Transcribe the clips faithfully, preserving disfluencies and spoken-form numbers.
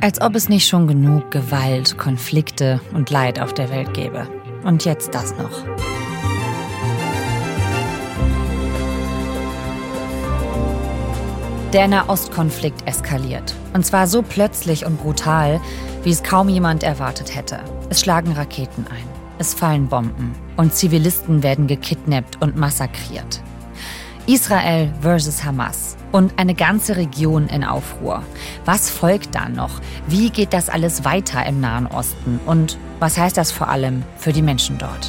Als ob es nicht schon genug Gewalt, Konflikte und Leid auf der Welt gäbe. Und jetzt das noch. Der Nahostkonflikt eskaliert. Und zwar so plötzlich und brutal, wie es kaum jemand erwartet hätte. Es schlagen Raketen ein, es fallen Bomben und Zivilisten werden gekidnappt und massakriert. Israel versus Hamas und eine ganze Region in Aufruhr. Was folgt dann noch? Wie geht das alles weiter im Nahen Osten? Und was heißt das vor allem für die Menschen dort?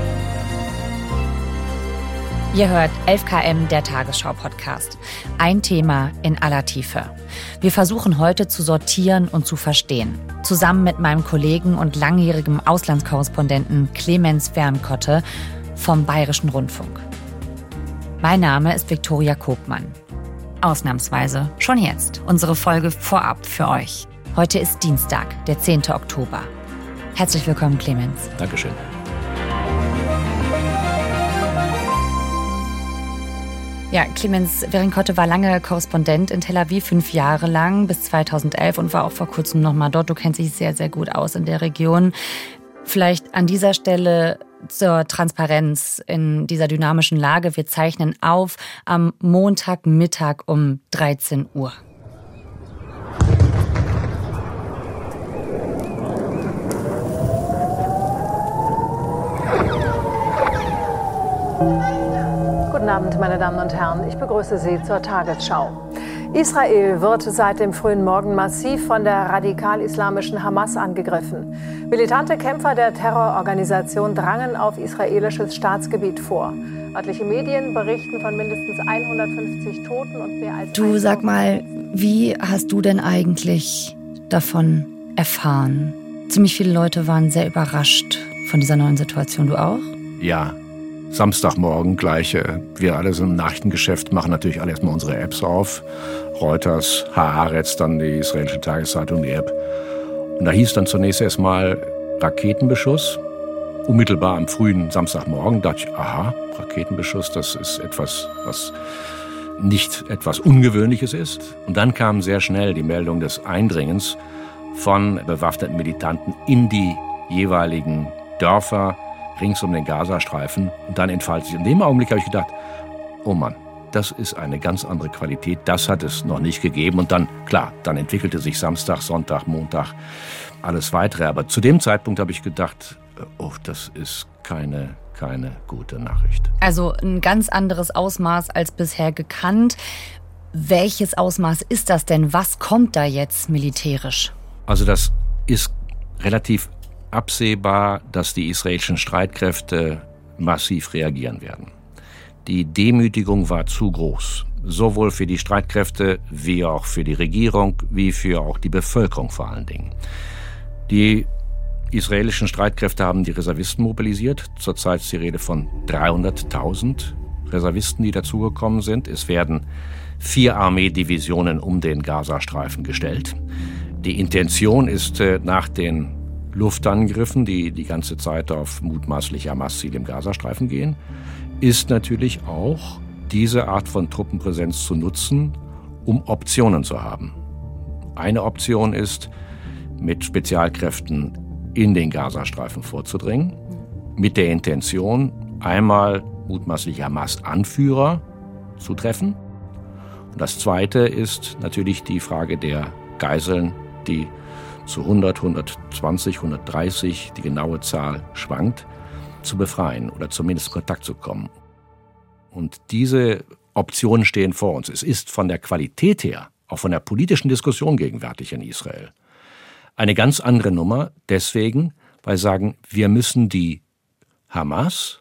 Ihr hört elf K M, der Tagesschau-Podcast. Ein Thema in aller Tiefe. Wir versuchen heute zu sortieren und zu verstehen. Zusammen mit meinem Kollegen und langjährigem Auslandskorrespondenten Clemens Vernkotte vom Bayerischen Rundfunk. Mein Name ist Viktoria Kobmann. Ausnahmsweise schon jetzt unsere Folge vorab für euch. Heute ist Dienstag, der zehnten Oktober. Herzlich willkommen, Clemens. Dankeschön. Ja, Clemens Vernkotte war lange Korrespondent in Tel Aviv, fünf Jahre lang, bis zweitausendelf und war auch vor kurzem noch mal dort. Du kennst dich sehr, sehr gut aus in der Region. Vielleicht an dieser Stelle zur Transparenz in dieser dynamischen Lage. Wir zeichnen auf am Montagmittag um dreizehn Uhr. Guten Abend, meine Damen und Herren. Ich begrüße Sie zur Tagesschau. Israel wird seit dem frühen Morgen massiv von der radikal-islamischen Hamas angegriffen. Militante Kämpfer der Terrororganisation drangen auf israelisches Staatsgebiet vor. Örtliche Medien berichten von mindestens hundertfünfzig Toten und mehr als... Du, sag mal, wie hast du denn eigentlich davon erfahren? Ziemlich viele Leute waren sehr überrascht von dieser neuen Situation. Du auch? Ja. Samstagmorgen gleich, äh, wir alle sind im Nachrichtengeschäft, machen natürlich alle erstmal unsere Apps auf. Reuters, Haaretz, dann die israelische Tageszeitung, die App. Und da hieß dann zunächst erstmal Raketenbeschuss. Unmittelbar am frühen Samstagmorgen dachte ich, aha, Raketenbeschuss, das ist etwas, was nicht etwas Ungewöhnliches ist. Und dann kam sehr schnell die Meldung des Eindringens von bewaffneten Militanten in die jeweiligen Dörfer rings um den Gazastreifen. Und dann entfaltet sich. In dem Augenblick habe ich gedacht, oh Mann, das ist eine ganz andere Qualität. Das hat es noch nicht gegeben. Und dann, klar, dann entwickelte sich Samstag, Sonntag, Montag, alles weitere. Aber zu dem Zeitpunkt habe ich gedacht, oh, das ist keine, keine gute Nachricht. Also ein ganz anderes Ausmaß als bisher gekannt. Welches Ausmaß ist das denn? Was kommt da jetzt militärisch? Also das ist relativ absehbar, dass die israelischen Streitkräfte massiv reagieren werden. Die Demütigung war zu groß, sowohl für die Streitkräfte wie auch für die Regierung, wie für auch die Bevölkerung vor allen Dingen. Die israelischen Streitkräfte haben die Reservisten mobilisiert. Zurzeit ist die Rede von dreihunderttausend Reservisten, die dazugekommen sind. Es werden vier Armeedivisionen um den Gazastreifen gestellt. Die Intention ist nach den Luftangriffen, die die ganze Zeit auf mutmaßliche Hamas-Ziele im Gazastreifen gehen, ist natürlich auch diese Art von Truppenpräsenz zu nutzen, um Optionen zu haben. Eine Option ist, mit Spezialkräften in den Gazastreifen vorzudringen, mit der Intention, einmal mutmaßliche Hamas-Anführer zu treffen. Und das Zweite ist natürlich die Frage der Geiseln, die zu hundert, hundertzwanzig, hundertdreißig, die genaue Zahl schwankt, zu befreien oder zumindest in Kontakt zu kommen. Und diese Optionen stehen vor uns. Es ist von der Qualität her, auch von der politischen Diskussion gegenwärtig in Israel, eine ganz andere Nummer. Deswegen, weil sie sagen, wir müssen die Hamas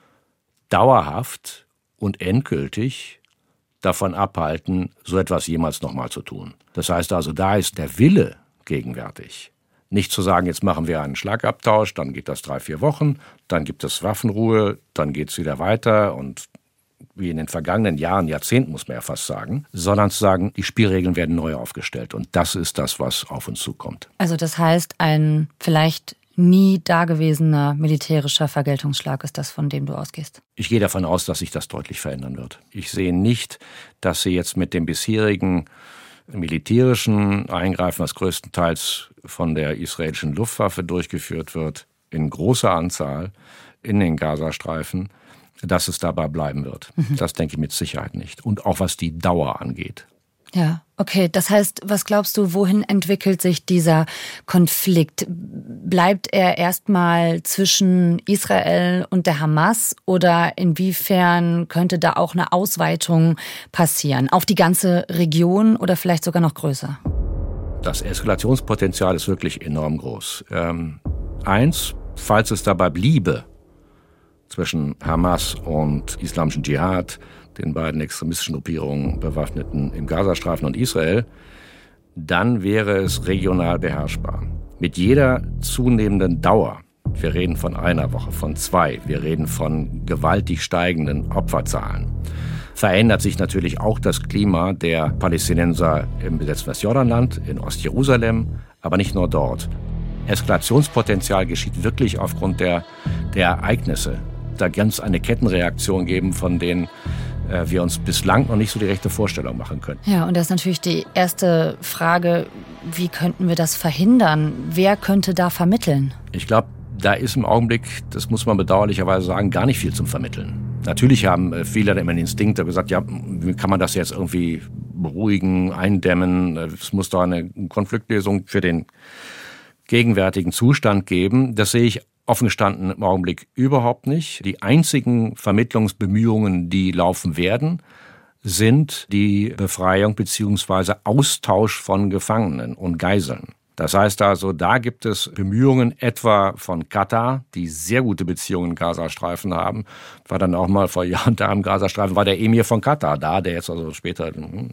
dauerhaft und endgültig davon abhalten, so etwas jemals nochmal zu tun. Das heißt also, da ist der Wille gegenwärtig. Nicht zu sagen, jetzt machen wir einen Schlagabtausch, dann geht das drei, vier Wochen, dann gibt es Waffenruhe, dann geht es wieder weiter und wie in den vergangenen Jahren, Jahrzehnten muss man ja fast sagen, sondern zu sagen, die Spielregeln werden neu aufgestellt und das ist das, was auf uns zukommt. Also das heißt, ein vielleicht nie dagewesener militärischer Vergeltungsschlag ist das, von dem du ausgehst? Ich gehe davon aus, dass sich das deutlich verändern wird. Ich sehe nicht, dass sie jetzt mit dem bisherigen militärischen Eingreifen, was größtenteils von der israelischen Luftwaffe durchgeführt wird, in großer Anzahl in den Gazastreifen, dass es dabei bleiben wird. Mhm. Das denke ich mit Sicherheit nicht. Und auch was die Dauer angeht. Ja, okay. Das heißt, was glaubst du, wohin entwickelt sich dieser Konflikt? Bleibt er erstmal zwischen Israel und der Hamas oder inwiefern könnte da auch eine Ausweitung passieren? Auf die ganze Region oder vielleicht sogar noch größer? Das Eskalationspotenzial ist wirklich enorm groß. Ähm, eins, falls es dabei bliebe, zwischen Hamas und islamischen Dschihad, den beiden extremistischen Gruppierungen, Bewaffneten im Gazastreifen und Israel, dann wäre es regional beherrschbar. Mit jeder zunehmenden Dauer, wir reden von einer Woche, von zwei, wir reden von gewaltig steigenden Opferzahlen, verändert sich natürlich auch das Klima der Palästinenser im besetzten Westjordanland, in Ostjerusalem, aber nicht nur dort. Eskalationspotenzial geschieht wirklich aufgrund der, der Ereignisse. Da kann es eine Kettenreaktion geben, von denen äh, wir uns bislang noch nicht so die rechte Vorstellung machen können. Ja, und das ist natürlich die erste Frage, wie könnten wir das verhindern? Wer könnte da vermitteln? Ich glaube, da ist im Augenblick, das muss man bedauerlicherweise sagen, gar nicht viel zum Vermitteln. Natürlich haben viele immer den Instinkt gesagt, ja, wie kann man das jetzt irgendwie beruhigen, eindämmen? Es muss doch eine Konfliktlösung für den gegenwärtigen Zustand geben. Das sehe ich offen gestanden im Augenblick überhaupt nicht. Die einzigen Vermittlungsbemühungen, die laufen werden, sind die Befreiung bzw. Austausch von Gefangenen und Geiseln. Das heißt also, da gibt es Bemühungen etwa von Katar, die sehr gute Beziehungen im Gazastreifen haben. War dann auch mal vor Jahren da im Gazastreifen, war der Emir von Katar da, der jetzt also später,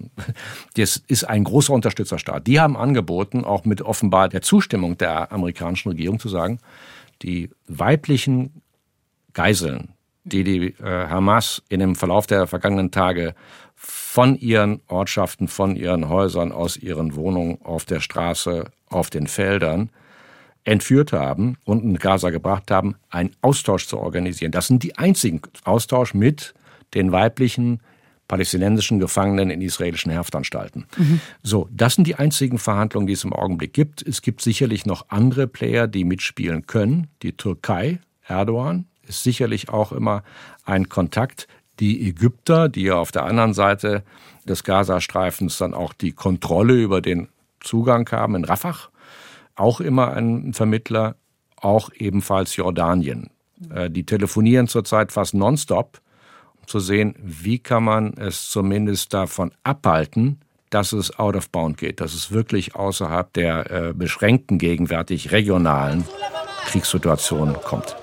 das ist ein großer Unterstützerstaat. Die haben angeboten, auch mit offenbar der Zustimmung der amerikanischen Regierung zu sagen, die weiblichen Geiseln, die die äh, Hamas in dem Verlauf der vergangenen Tage von ihren Ortschaften, von ihren Häusern, aus ihren Wohnungen, auf der Straße, auf den Feldern entführt haben und in Gaza gebracht haben, einen Austausch zu organisieren. Das sind die einzigen Austausch mit den weiblichen palästinensischen Gefangenen in israelischen Haftanstalten. Mhm. So, das sind die einzigen Verhandlungen, die es im Augenblick gibt. Es gibt sicherlich noch andere Player, die mitspielen können. Die Türkei, Erdogan, ist sicherlich auch immer ein Kontakt. Die Ägypter, die ja auf der anderen Seite des Gazastreifens dann auch die Kontrolle über den Zugang haben in Rafah, auch immer ein Vermittler, auch ebenfalls Jordanien. Die telefonieren zurzeit fast nonstop, um zu sehen, wie kann man es zumindest davon abhalten, dass es out of bound geht, dass es wirklich außerhalb der äh, beschränkten, gegenwärtig regionalen Kriegssituationen kommt.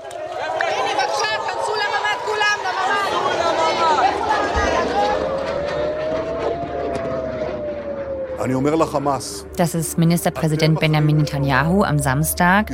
Das ist Ministerpräsident Benjamin Netanyahu am Samstag.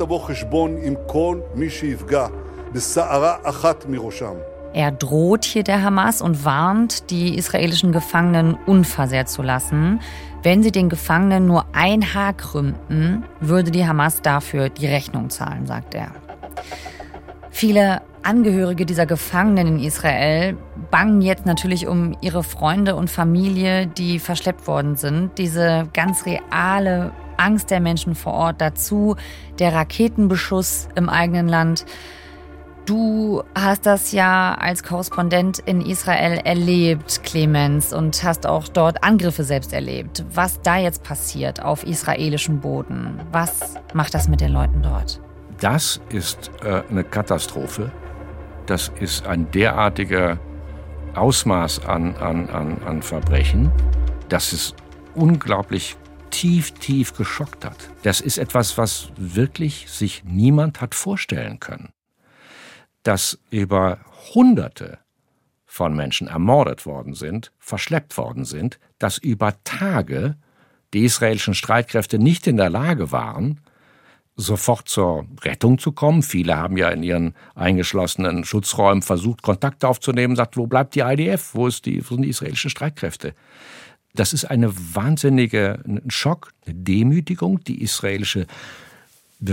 Er droht hier der Hamas und warnt, die israelischen Gefangenen unversehrt zu lassen. Wenn sie den Gefangenen nur ein Haar krümmten, würde die Hamas dafür die Rechnung zahlen, sagt er. Viele Angehörige dieser Gefangenen in Israel bangen jetzt natürlich um ihre Freunde und Familie, die verschleppt worden sind. Diese ganz reale Angst der Menschen vor Ort, dazu der Raketenbeschuss im eigenen Land. Du hast das ja als Korrespondent in Israel erlebt, Clemens, und hast auch dort Angriffe selbst erlebt. Was da jetzt passiert auf israelischem Boden, was macht das mit den Leuten dort? Das ist äh, eine Katastrophe. Das ist ein derartiger Ausmaß an, an, an, an Verbrechen, dass es unglaublich tief, tief geschockt hat. Das ist etwas, was wirklich sich niemand hat vorstellen können. Dass über Hunderte von Menschen ermordet worden sind, verschleppt worden sind, dass über Tage die israelischen Streitkräfte nicht in der Lage waren, sofort zur Rettung zu kommen. Viele haben ja in ihren eingeschlossenen Schutzräumen versucht, Kontakt aufzunehmen, sagt, wo bleibt die I D F, wo, ist die, wo sind die israelischen Streitkräfte? Das ist eine wahnsinnige ein Schock, eine Demütigung. Die israelische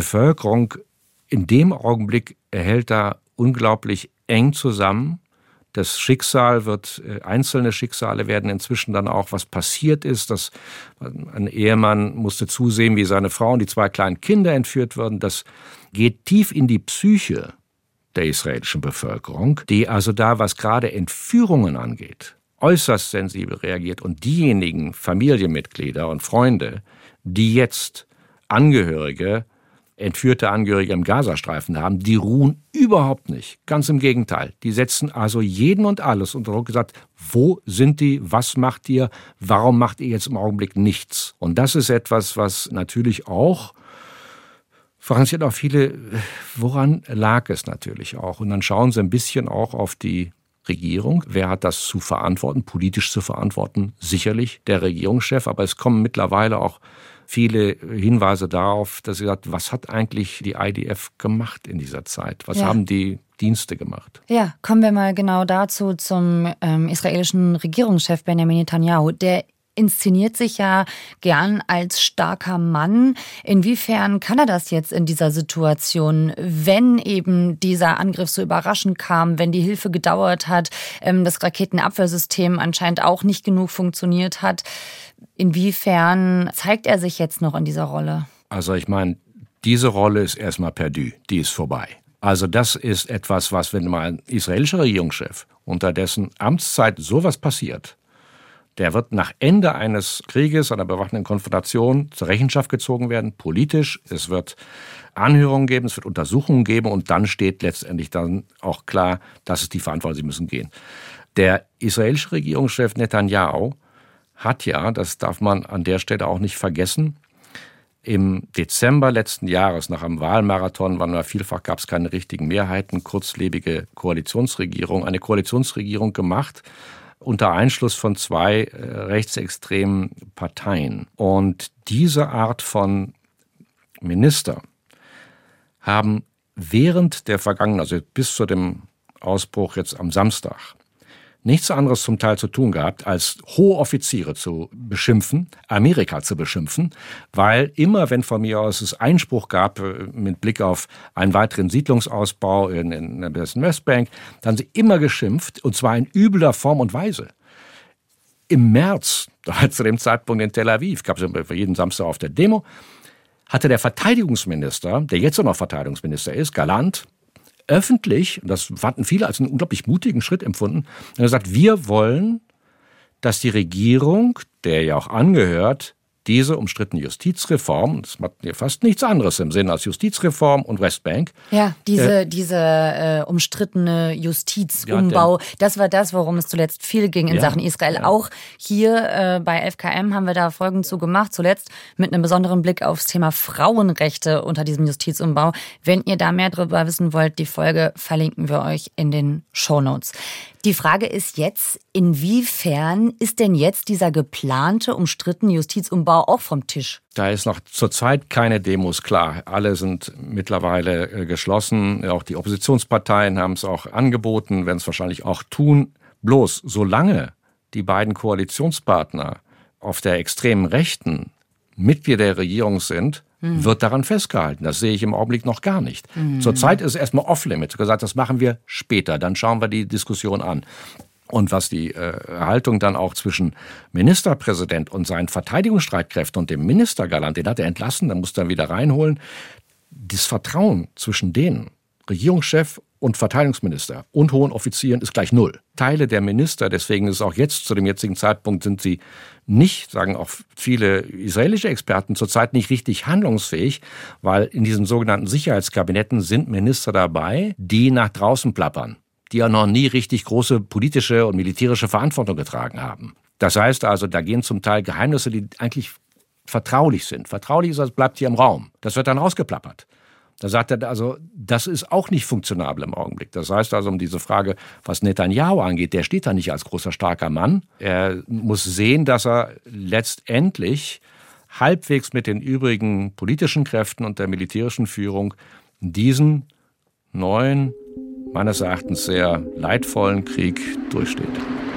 Bevölkerung in dem Augenblick erhält da unglaublich eng zusammen. Das Schicksal wird, einzelne Schicksale werden inzwischen dann auch, was passiert ist, dass ein Ehemann musste zusehen, wie seine Frau und die zwei kleinen Kinder entführt wurden. Das geht tief in die Psyche der israelischen Bevölkerung, die also da, was gerade Entführungen angeht, äußerst sensibel reagiert. Und diejenigen Familienmitglieder und Freunde, die jetzt Angehörige, entführte Angehörige im Gazastreifen haben, die ruhen überhaupt nicht. Ganz im Gegenteil. Die setzen also jeden und alles unter Druck, gesagt, wo sind die, was macht ihr, warum macht ihr jetzt im Augenblick nichts? Und das ist etwas, was natürlich auch, fragen sich auch viele, woran lag es natürlich auch? Und dann schauen sie ein bisschen auch auf die Regierung. Wer hat das zu verantworten, politisch zu verantworten? Sicherlich der Regierungschef, aber es kommen mittlerweile auch viele Hinweise darauf, dass sie sagt, was hat eigentlich die I D F gemacht in dieser Zeit? Was ja. haben die Dienste gemacht? Ja, kommen wir mal genau dazu zum ähm, israelischen Regierungschef Benjamin Netanyahu. Der inszeniert sich ja gern als starker Mann. Inwiefern kann er das jetzt in dieser Situation, wenn eben dieser Angriff so überraschend kam, wenn die Hilfe gedauert hat, ähm, das Raketenabwehrsystem anscheinend auch nicht genug funktioniert hat? Inwiefern zeigt er sich jetzt noch in dieser Rolle? Also ich meine, diese Rolle ist erstmal perdu, die ist vorbei. Also das ist etwas, was, wenn mal ein israelischer Regierungschef unter dessen Amtszeit sowas passiert, der wird nach Ende eines Krieges, einer bewaffneten Konfrontation zur Rechenschaft gezogen werden, politisch. Es wird Anhörungen geben, es wird Untersuchungen geben und dann steht letztendlich dann auch klar, das ist die Verantwortung, sie müssen gehen. Der israelische Regierungschef Netanyahu hat ja, das darf man an der Stelle auch nicht vergessen, im Dezember letzten Jahres, nach einem Wahlmarathon, wann war vielfach gab es keine richtigen Mehrheiten, kurzlebige Koalitionsregierung, eine Koalitionsregierung gemacht, unter Einschluss von zwei äh, rechtsextremen Parteien. Und diese Art von Minister haben während der vergangenen, also bis zu dem Ausbruch jetzt am Samstag, nichts anderes zum Teil zu tun gehabt, als hohe Offiziere zu beschimpfen, Amerika zu beschimpfen, weil immer, wenn von mir aus es Einspruch gab mit Blick auf einen weiteren Siedlungsausbau in, in der Westbank, dann haben sie immer geschimpft, und zwar in übler Form und Weise. Im März, zu dem Zeitpunkt in Tel Aviv, gab es für jeden Samstag auf der Demo, hatte der Verteidigungsminister, der jetzt auch noch Verteidigungsminister ist, Galland, öffentlich, und das hatten viele als einen unglaublich mutigen Schritt empfunden, er hat gesagt, wir wollen, dass die Regierung, der ja auch angehört, diese umstrittene Justizreform, das macht ja fast nichts anderes im Sinn als Justizreform und Westbank. Ja, diese, äh, diese äh, umstrittene Justizumbau, ja, das war das, worum es zuletzt viel ging in ja, Sachen Israel. Ja. Auch hier äh, bei F K M haben wir da Folgen zu gemacht, zuletzt mit einem besonderen Blick aufs Thema Frauenrechte unter diesem Justizumbau. Wenn ihr da mehr darüber wissen wollt, die Folge verlinken wir euch in den Shownotes. Die Frage ist jetzt, inwiefern ist denn jetzt dieser geplante, umstrittene Justizumbau auch vom Tisch? Da ist noch zurzeit keine Demos klar. Alle sind mittlerweile geschlossen. Auch die Oppositionsparteien haben es auch angeboten, werden es wahrscheinlich auch tun. Bloß solange die beiden Koalitionspartner auf der extremen Rechten Mitglieder der Regierung sind, wird daran festgehalten. Das sehe ich im Augenblick noch gar nicht. Mhm. Zurzeit ist es erstmal off-limit. Gesagt, das machen wir später. Dann schauen wir die Diskussion an. Und was die äh, Haltung dann auch zwischen Ministerpräsident und seinen Verteidigungsstreitkräften und dem Minister Galland, den hat er entlassen, dann musste er wieder reinholen. Das Vertrauen zwischen denen, Regierungschef und Verteidigungsminister und hohen Offizieren, ist gleich null. Teile der Minister, deswegen ist es auch jetzt, zu dem jetzigen Zeitpunkt, sind sie nicht, sagen auch viele israelische Experten, zurzeit nicht richtig handlungsfähig, weil in diesen sogenannten Sicherheitskabinetten sind Minister dabei, die nach draußen plappern, die ja noch nie richtig große politische und militärische Verantwortung getragen haben. Das heißt also, da gehen zum Teil Geheimnisse, die eigentlich vertraulich sind. Vertraulich ist, das bleibt hier im Raum. Das wird dann rausgeplappert. Da sagt er also, das ist auch nicht funktionabel im Augenblick. Das heißt also, um diese Frage, was Netanyahu angeht, der steht da nicht als großer, starker Mann. Er muss sehen, dass er letztendlich halbwegs mit den übrigen politischen Kräften und der militärischen Führung diesen neuen, meines Erachtens sehr leidvollen Krieg durchsteht.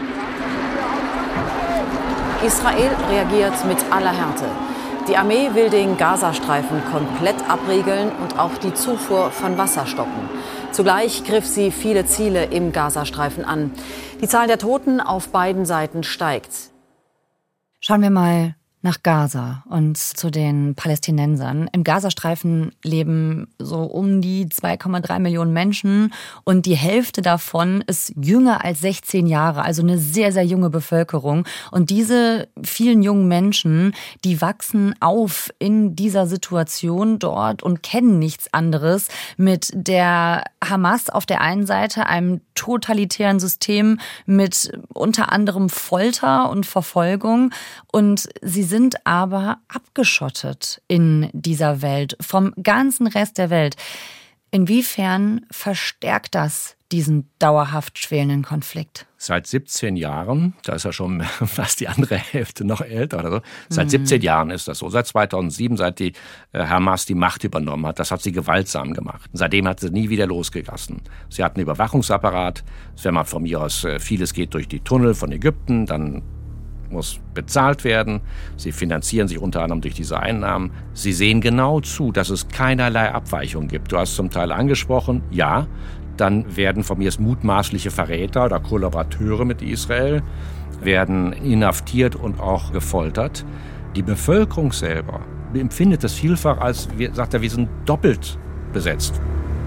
Israel reagiert mit aller Härte. Die Armee will den Gazastreifen komplett abriegeln und auch die Zufuhr von Wasser stoppen. Zugleich griff sie viele Ziele im Gazastreifen an. Die Zahl der Toten auf beiden Seiten steigt. Schauen wir mal nach Gaza und zu den Palästinensern. Im Gazastreifen leben so um die zwei Komma drei Millionen Menschen und die Hälfte davon ist jünger als sechzehn Jahre, also eine sehr, sehr junge Bevölkerung. Und diese vielen jungen Menschen, die wachsen auf in dieser Situation dort und kennen nichts anderes mit der Hamas auf der einen Seite, einem totalitären System mit unter anderem Folter und Verfolgung, und sie sind aber abgeschottet in dieser Welt vom ganzen Rest der Welt. Inwiefern verstärkt das diesen dauerhaft schwelenden Konflikt? Seit siebzehn Jahren, da ist ja schon fast die andere Hälfte noch älter oder so, seit mhm. siebzehn Jahren ist das so. Seit zweitausendsieben, seit die Hamas die Macht übernommen hat, das hat sie gewaltsam gemacht. Seitdem hat sie nie wieder losgelassen. Sie hat einen Überwachungsapparat, wenn man von mir aus, vieles geht durch die Tunnel von Ägypten, dann muss bezahlt werden. Sie finanzieren sich unter anderem durch diese Einnahmen. Sie sehen genau zu, dass es keinerlei Abweichung gibt. Du hast zum Teil angesprochen, ja, dann werden von mir mutmaßliche Verräter oder Kollaborateure mit Israel, werden inhaftiert und auch gefoltert. Die Bevölkerung selber empfindet das vielfach als, sagt er, wir sind doppelt besetzt.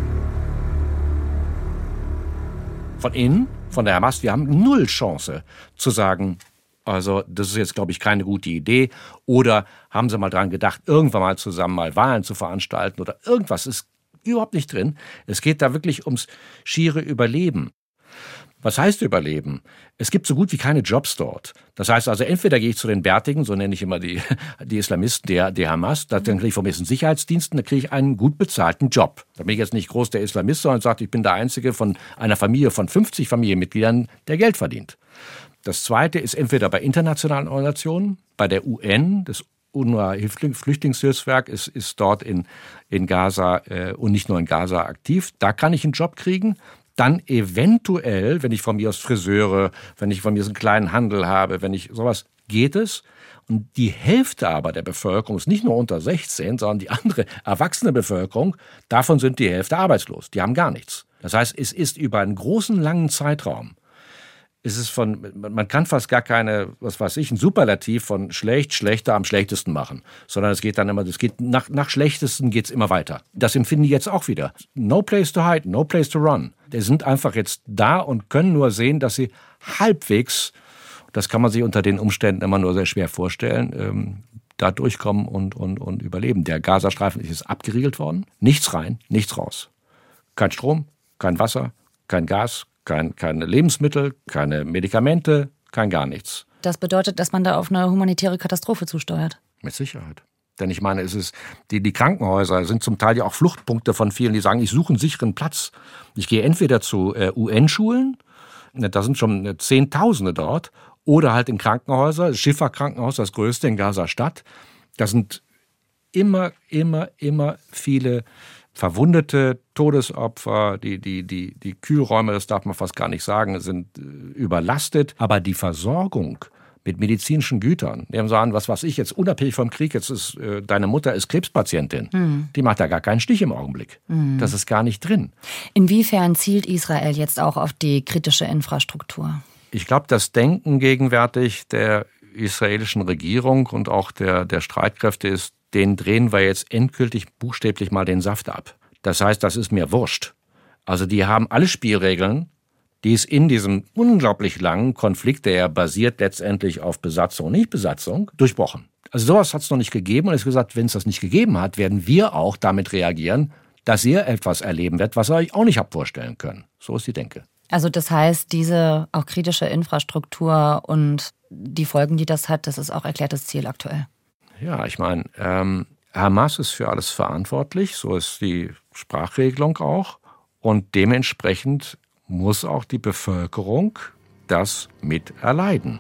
Von innen, von der Hamas, wir haben null Chance zu sagen, also das ist jetzt, glaube ich, keine gute Idee. Oder haben Sie mal dran gedacht, irgendwann mal zusammen mal Wahlen zu veranstalten oder irgendwas, ist überhaupt nicht drin. Es geht da wirklich ums schiere Überleben. Was heißt Überleben? Es gibt so gut wie keine Jobs dort. Das heißt also, entweder gehe ich zu den Bärtigen, so nenne ich immer die, die Islamisten, der, der Hamas, dann kriege ich vom nächsten Sicherheitsdiensten, dann kriege ich einen gut bezahlten Job. Da bin ich jetzt nicht groß der Islamist, sondern sage, ich bin der Einzige von einer Familie von fünfzig Familienmitgliedern, der Geld verdient. Das Zweite ist entweder bei internationalen Organisationen, bei der U N, das UNRWA-Flüchtlingshilfswerk ist, ist dort in, in Gaza äh, und nicht nur in Gaza aktiv. Da kann ich einen Job kriegen. Dann eventuell, wenn ich von mir aus Friseure, wenn ich von mir aus einen kleinen Handel habe, wenn ich sowas, geht es. Und die Hälfte aber der Bevölkerung ist nicht nur unter sechzehn, sondern die andere erwachsene Bevölkerung, davon sind die Hälfte arbeitslos. Die haben gar nichts. Das heißt, es ist über einen großen, langen Zeitraum, ist es von, man kann fast gar keine, was weiß ich, ein Superlativ von schlecht, schlechter, am schlechtesten machen. Sondern es geht dann immer, es geht nach, nach schlechtesten geht's immer weiter. Das empfinden die jetzt auch wieder. No place to hide, no place to run. Die sind einfach jetzt da und können nur sehen, dass sie halbwegs, das kann man sich unter den Umständen immer nur sehr schwer vorstellen, ähm, da durchkommen und, und, und überleben. Der Gazastreifen ist jetzt abgeriegelt worden. Nichts rein, nichts raus. Kein Strom, kein Wasser, kein Gas, Kein, keine Lebensmittel, keine Medikamente, kein gar nichts. Das bedeutet, dass man da auf eine humanitäre Katastrophe zusteuert? Mit Sicherheit. Denn ich meine, es ist, die, die Krankenhäuser sind zum Teil ja auch Fluchtpunkte von vielen, die sagen, ich suche einen sicheren Platz. Ich gehe entweder zu äh, U N-Schulen, da sind schon Zehntausende dort, oder halt in Krankenhäuser, das Schifa-Krankenhaus, das größte in Gaza-Stadt. Da sind immer, immer, immer viele Verwundete, Todesopfer, die, die, die, die Kühlräume, das darf man fast gar nicht sagen, sind äh, überlastet. Aber die Versorgung mit medizinischen Gütern, die haben sagen, was weiß ich, jetzt unabhängig vom Krieg, jetzt ist äh, deine Mutter ist Krebspatientin, mhm. die macht da gar keinen Stich im Augenblick. Mhm. Das ist gar nicht drin. Inwiefern zielt Israel jetzt auch auf die kritische Infrastruktur? Ich glaube, das Denken gegenwärtig der israelischen Regierung und auch der, der Streitkräfte ist, den drehen wir jetzt endgültig buchstäblich mal den Saft ab. Das heißt, das ist mir wurscht. Also die haben alle Spielregeln, die es in diesem unglaublich langen Konflikt, der ja basiert letztendlich auf Besatzung und Nichtbesatzung, durchbrochen. Also sowas hat es noch nicht gegeben und es ist gesagt, wenn es das nicht gegeben hat, werden wir auch damit reagieren, dass ihr etwas erleben werdet, was ihr euch auch nicht habt vorstellen können. So ist die Denke. Also das heißt, diese auch kritische Infrastruktur und die Folgen, die das hat, das ist auch erklärtes Ziel aktuell. Ja, ich meine, ähm, Hamas ist für alles verantwortlich, so ist die Sprachregelung auch. Und dementsprechend muss auch die Bevölkerung das mit erleiden.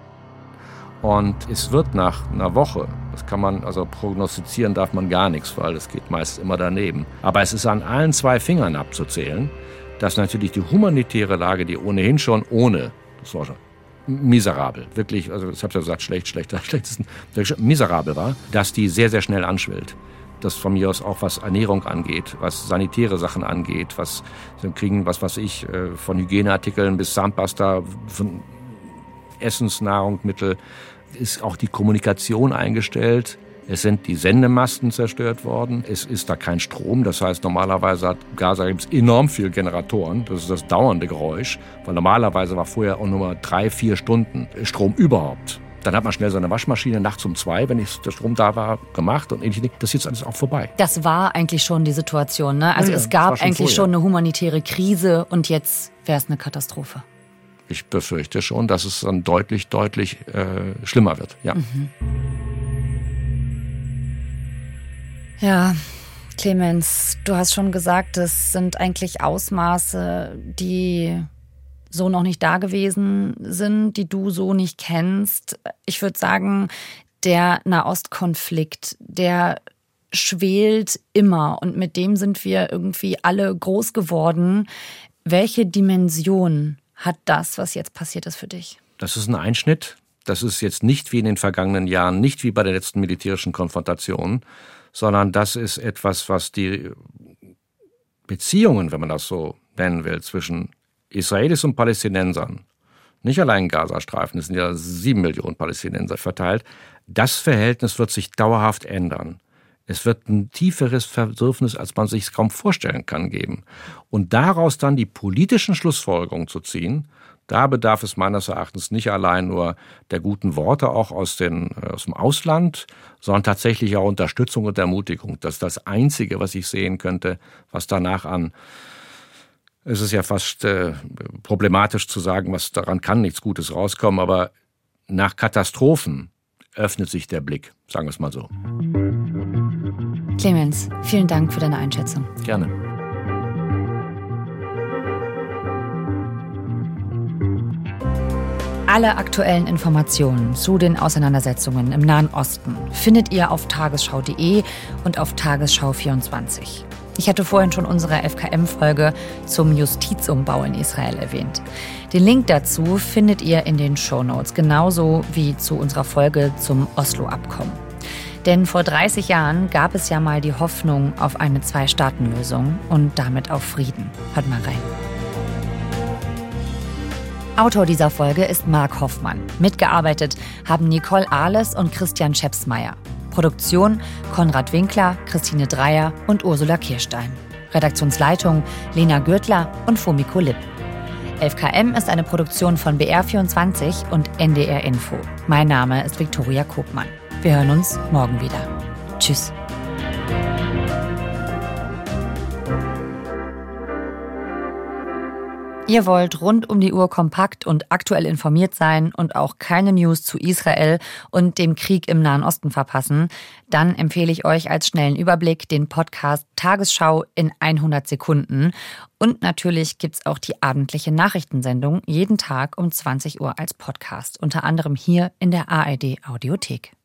Und es wird nach einer Woche, das kann man, also prognostizieren darf man gar nichts, weil es geht meist immer daneben. Aber es ist an allen zwei Fingern abzuzählen, dass natürlich die humanitäre Lage, die ohnehin schon ohne, das war schon miserabel, wirklich, also ich habe ja gesagt, schlecht, schlechter, schlechtesten, miserabel war, dass die sehr, sehr schnell anschwillt. das von mir aus auch was Ernährung angeht, was sanitäre Sachen angeht, was sie kriegen, was weiß ich, von Hygieneartikeln bis Zahnpasta, von Essensnahrungsmittel, ist auch die Kommunikation eingestellt. Es sind die Sendemasten zerstört worden. Es ist da kein Strom. Das heißt, normalerweise hat Gaza gibt's enorm viele Generatoren. Das ist das dauernde Geräusch. Weil normalerweise war vorher auch nur mal drei, vier Stunden Strom überhaupt. Dann hat man schnell seine Waschmaschine nachts um zwei, wenn der Strom da war, gemacht und ähnliches. Das ist jetzt alles auch vorbei. Das war eigentlich schon die Situation, ne? Also ja, es gab schon eigentlich vorher. schon eine humanitäre Krise und jetzt wäre es eine Katastrophe. Ich befürchte schon, dass es dann deutlich, deutlich äh, schlimmer wird. Ja. Mhm. Ja, Clemens, du hast schon gesagt, es sind eigentlich Ausmaße, die so noch nicht da gewesen sind, die du so nicht kennst. Ich würde sagen, der Nahostkonflikt, der schwelt immer und mit dem sind wir irgendwie alle groß geworden. Welche Dimension hat das, was jetzt passiert ist für dich? Das ist ein Einschnitt. Das ist jetzt nicht wie in den vergangenen Jahren, nicht wie bei der letzten militärischen Konfrontation, sondern das ist etwas, was die Beziehungen, wenn man das so nennen will, zwischen Israelis und Palästinensern, nicht allein im Gazastreifen, es sind ja sieben Millionen Palästinenser verteilt, das Verhältnis wird sich dauerhaft ändern. Es wird ein tieferes Bedürfnis, als man sich es kaum vorstellen kann, geben. Und daraus dann die politischen Schlussfolgerungen zu ziehen, da bedarf es meines Erachtens nicht allein nur der guten Worte auch aus, den, aus dem Ausland, sondern tatsächlich auch Unterstützung und Ermutigung. Das ist das Einzige, was ich sehen könnte, was danach an... Es ist ja fast äh, problematisch zu sagen, was daran kann nichts Gutes rauskommen, aber nach Katastrophen öffnet sich der Blick, sagen wir es mal so. Clemens, vielen Dank für deine Einschätzung. Gerne. Alle aktuellen Informationen zu den Auseinandersetzungen im Nahen Osten findet ihr auf tagesschau punkt de und auf Tagesschau vierundzwanzig. Ich hatte vorhin schon unsere F K M-Folge zum Justizumbau in Israel erwähnt. Den Link dazu findet ihr in den Shownotes, genauso wie zu unserer Folge zum Oslo-Abkommen. Denn vor dreißig Jahren gab es ja mal die Hoffnung auf eine Zwei-Staaten-Lösung und damit auf Frieden. Hört mal rein. Autor dieser Folge ist Marc Hoffmann. Mitgearbeitet haben Nicole Ahles und Christian Schepsmeier. Produktion Konrad Winkler, Christine Dreier und Ursula Kirstein. Redaktionsleitung Lena Gürtler und Fumiko Lipp. F K M ist eine Produktion von B R vierundzwanzig und N D R Info. Mein Name ist Viktoria Kopmann. Wir hören uns morgen wieder. Tschüss. Ihr wollt rund um die Uhr kompakt und aktuell informiert sein und auch keine News zu Israel und dem Krieg im Nahen Osten verpassen, dann empfehle ich euch als schnellen Überblick den Podcast Tagesschau in hundert Sekunden. Und natürlich gibt's auch die abendliche Nachrichtensendung jeden Tag um zwanzig Uhr als Podcast, unter anderem hier in der A R D Audiothek.